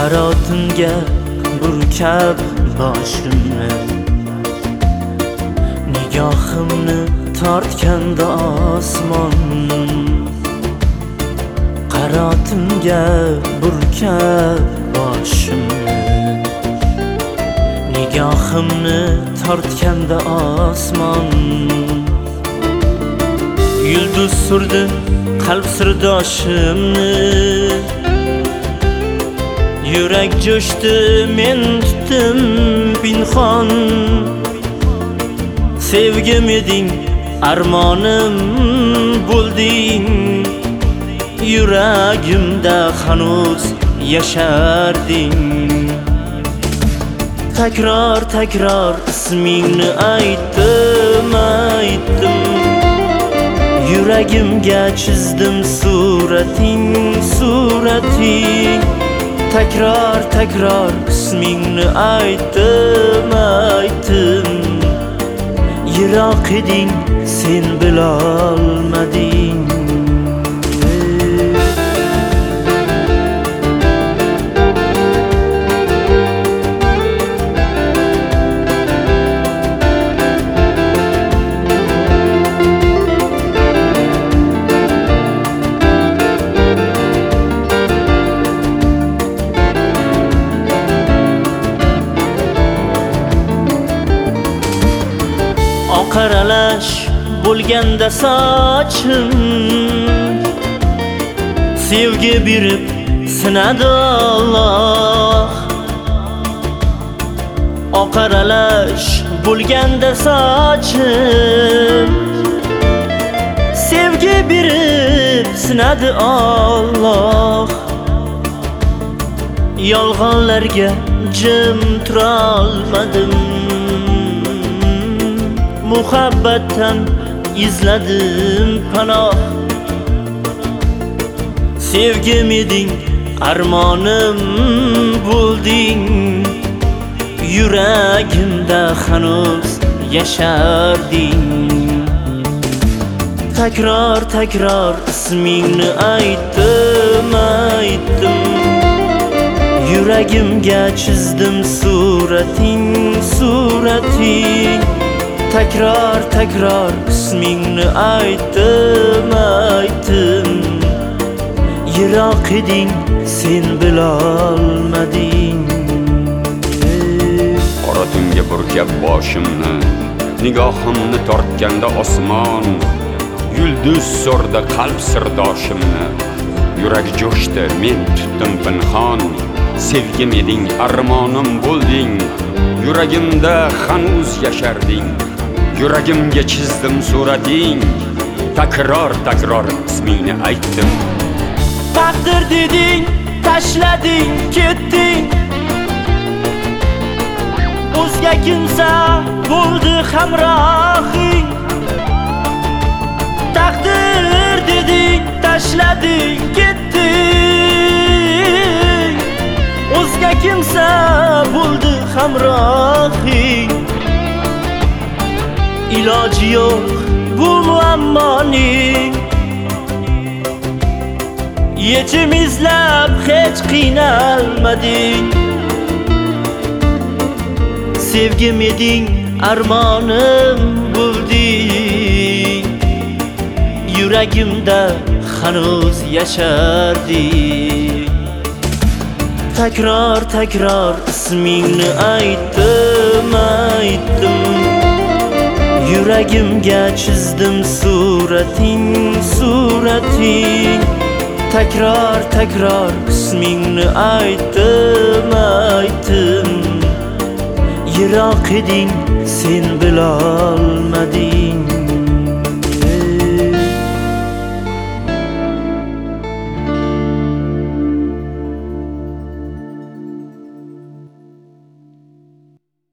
Harotimga burkab boshimni, nigohimni tortganda osmon. Harotimga burkab boshimni, nigohimni tortganda osmon. Yulduz surdi qalb sirdoshimni, yurak jo'shdi men tutdim pinhon. Sevgim eding, armonim bo'lding, yuragimda hanuz yasharding. Takror takror ismingni aytdim, yuragimga chizdim surating. Takror takror ismingni aytdim, yiroq eding sen bilolmading. Qaralash bo'lganda sochim, sevgi berib sinadi Alloh. Oqaralash bo'lganda sochim, sevgi berib sinadi Alloh. Yolg'onlarga jim turolmadim, muhabbatdan izladim panoh. Sevgim eding, armonim bo'lding, yuragimda hanuz yasharding. Takror takror ismingni aytdim, yuragimga chizdim surating. Takror takror ismingni aytdim, yiroq eding sen bilolmading. Harotimga burkab boshimni, nigohimni tortganda osmon. Yulduz so'rdi qalb sirdoshimni, yurak jo'shdi men tutdim pinhon. Sevgim eding, armonim bo'lding, yuragimda hanuz yasharding. Yuragimga chizdim surating. Takror takror ismingni aytdim. Taqdir deding, tashlading, ketding. O'zga kimsa bo'ldi hamrohing. Taqdir deding, tashlading, ketding. O'zga kimsa bo'ldi hamrohing. Iloji yo'q bu muammoning, yechim izlab hech qiynalmading. Sevgim eding, armonim bo'lding, yuragimda hanuz yasharding. Takror takror ismingni aytdim, yuragimga chizdim surating. Takror takror ismingni aytdim, yiroq eding sen bilolmading.